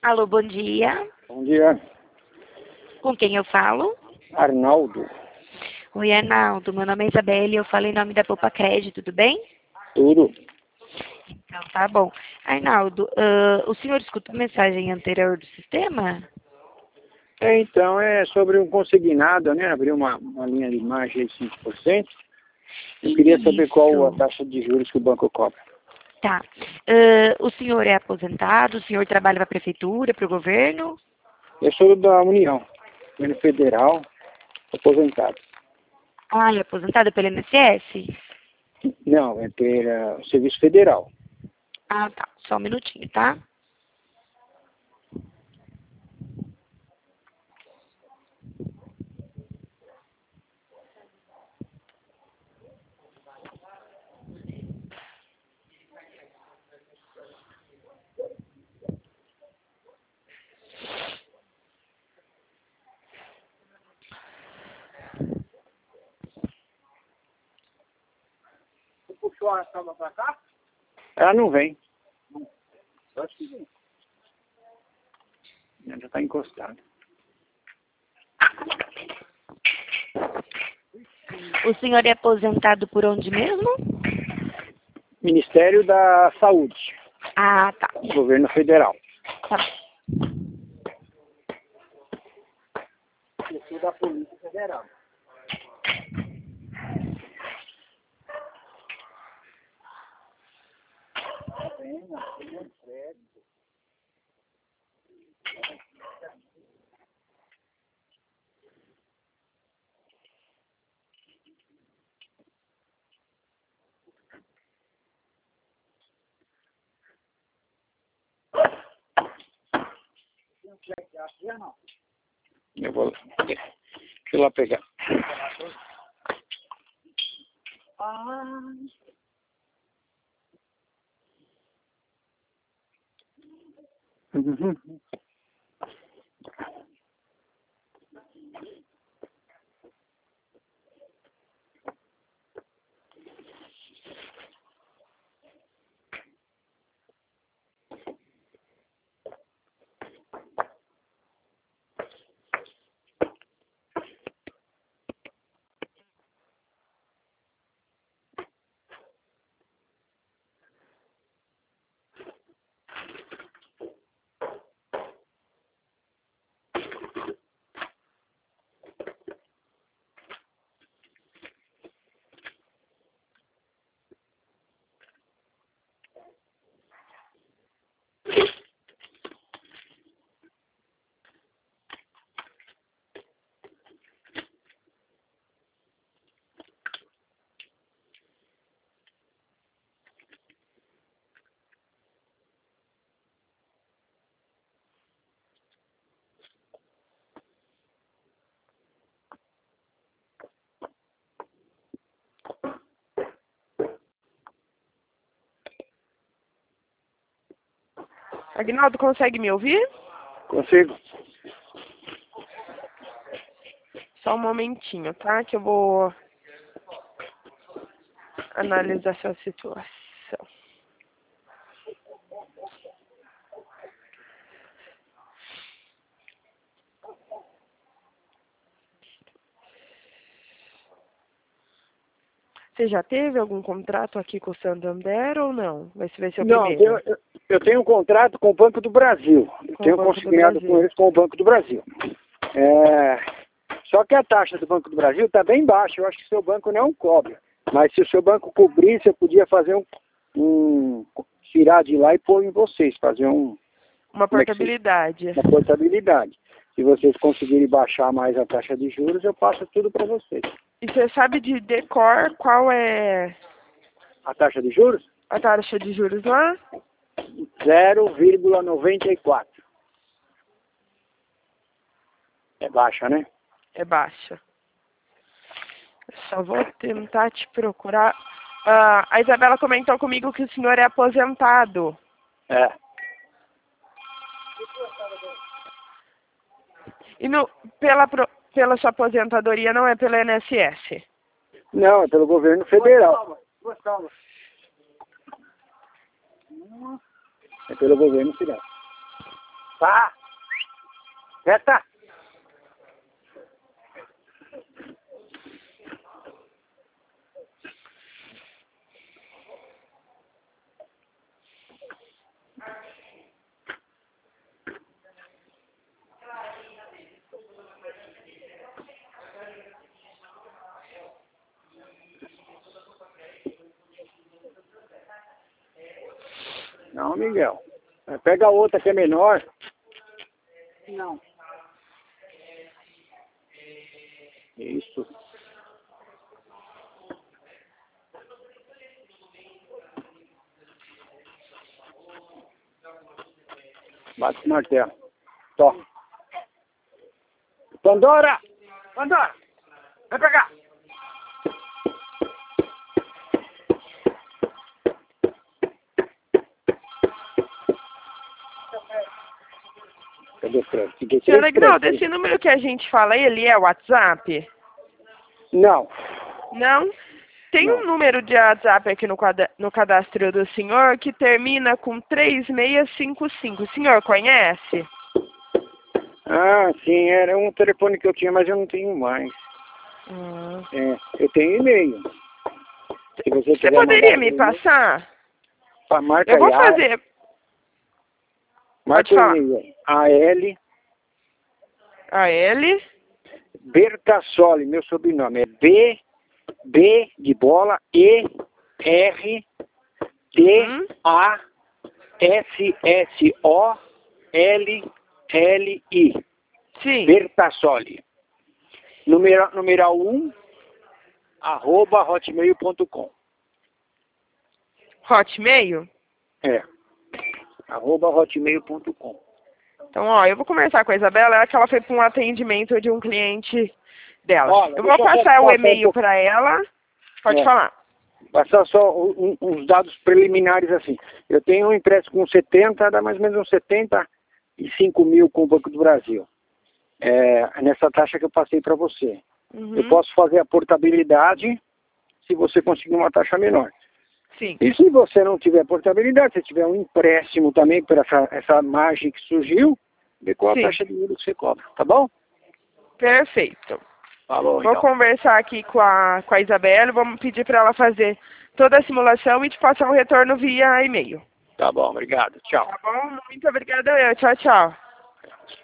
Alô, bom dia. Bom dia, Com quem eu falo? Arnaldo. Oi, Arnaldo. Meu nome é Isabelle e eu falo em nome da Poupa Crédito, tudo bem? Tudo? Então, tá bom. Arnaldo, o senhor escutou a mensagem anterior do sistema? Então, é sobre um consignado, né? Abrir uma linha de margem de 5%. Eu queria saber qual a Isso. taxa de juros que o banco cobra. Tá. O senhor é aposentado? O senhor trabalha para a prefeitura, para o governo? Eu sou da União, governo federal, aposentado. Ah, é aposentado pelo INSS? Não, é ter serviço federal. Ah, tá. Só um minutinho, tá? Você puxou a cama pra cá? Ela não vem. Eu acho que vem. Ela já está encostada. O senhor é aposentado por onde mesmo? Ministério da Saúde, Ah, tá. governo federal. Tá. Eu sou da Polícia Federal. Eu vou lá. Deixa eu lá pegar. Uhum. Agnaldo, consegue me ouvir? Consigo? Só um momentinho, tá? Que eu vou analisar sua situação. Você já teve algum contrato aqui com o Santander ou não? Esse vai ser o Não, primeiro. eu tenho um contrato com o Banco do Brasil. Eu Com o tenho Banco do consignado Brasil. com eles com o Banco do Brasil. Só que a taxa do Banco do Brasil está bem baixa. Eu acho que o seu banco não cobra. Mas se o seu banco cobrisse, eu podia fazer tirar de lá e pôr em vocês, fazer Uma como é que se diz? portabilidade. Uma portabilidade. Se vocês conseguirem baixar mais a taxa de juros, eu passo tudo para vocês. E você sabe de decor qual é A taxa de juros? a taxa de juros lá? 0,94. É baixa, né? É baixa. Eu só vou tentar te procurar. Ah, a Isabela comentou comigo que o senhor é aposentado. É. E pela sua aposentadoria não é pela INSS? Não, é pelo governo federal. É pelo governo federal. Tá. Reta. Não, Miguel. Pega a outra que é menor. Não. Isso. Bate o martelo. Tó. Pandora! Pandora! Vem pra cá! Cadê o Fred? Senhor Aguinaldo, esse número que a gente fala, ele é WhatsApp? Não. Não? Tem Não. um número de WhatsApp aqui no cadastro do senhor que termina com 3655. O senhor conhece? Ah, sim, era um telefone que eu tinha, mas eu não tenho mais. Eu tenho e-mail. Se você poderia me passar? Marca eu vou aí, fazer. Pode falar. AL. Bertassoli, meu sobrenome. É B de bola, ERTASSOLLI. Sim. Bertassoli. Numeral 1, @hotmail.com. Hotmail? @hotmail.com. Então, ó, eu vou conversar com a Isabela, que ela foi para um atendimento de um cliente dela. Olha, eu vou passar o e-mail para ela. Pode falar. Passar só uns dados preliminares assim. Eu tenho um empréstimo com 70, dá mais ou menos uns 75 mil com o Banco do Brasil. Nessa taxa que eu passei para você. Eu posso fazer a portabilidade se você conseguir uma taxa menor. Sim. E se você não tiver portabilidade, se tiver um empréstimo também por essa margem que surgiu, vê qual a taxa de juros que você cobra, tá bom? Perfeito. Falou, vou então. conversar aqui com a Isabela, vamos pedir para ela fazer toda a simulação e te passar um retorno via e-mail. Tá bom, obrigado. Tchau. Tá bom? Muito obrigada. Tchau, tchau.